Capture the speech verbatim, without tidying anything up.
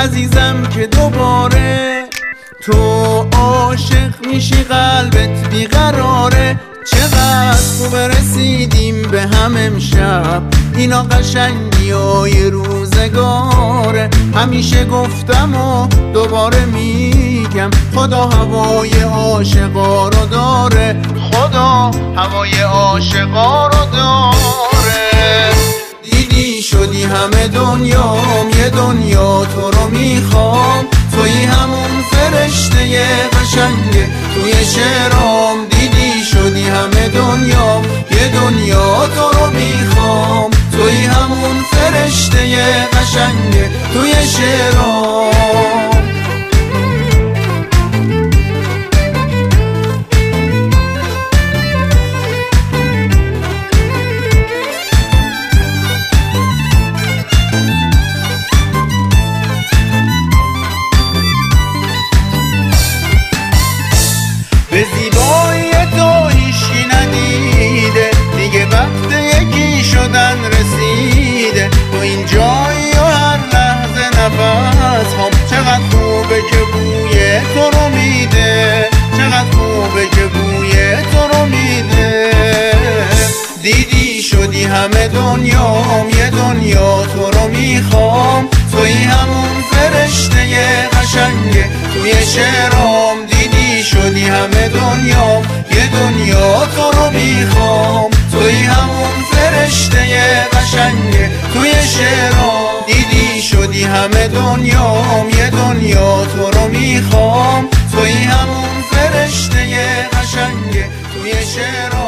عزیزم که دوباره تو عاشق میشی، قلبت بیقراره. چقدر خوب رسیدیم به هم امشب، اینا قشنگی های روزگاره. همیشه گفتم و دوباره میگم، خدا هوای عاشقا رو داره، خدا هوای عاشقا رو داره. دیدی شدی همه دنیام، یه دنیا تو رو میخوام، توی همون فرشته قشنگه توی شعرام. دیدی شدی همه دنیام، یه دنیا تو رو میخوام، توی همون فرشته قشنگه توی شعرام. به زیبایی تو هیچکی ندیده، دیگه وقت یکی شدن رسیده. تو این جایی و هر لحظه نفس هم، چقدر خوبه که بوی تو رو میده، چقدر خوبه که بوی تو رو میده. دیدی شدی همه دنیام، یه دنیا تو رو میخوام، توی همون فرشته قشنگه توی شعرام. دیدی شدی همه دنیام، یه دنیا تو رو میخوام، توی همون فرشته قشنگه توی شعرام. دیدی شدی همه دنیام، یه دنیا تو رو میخوام، توی همون فرشته قشنگه توی شعرام.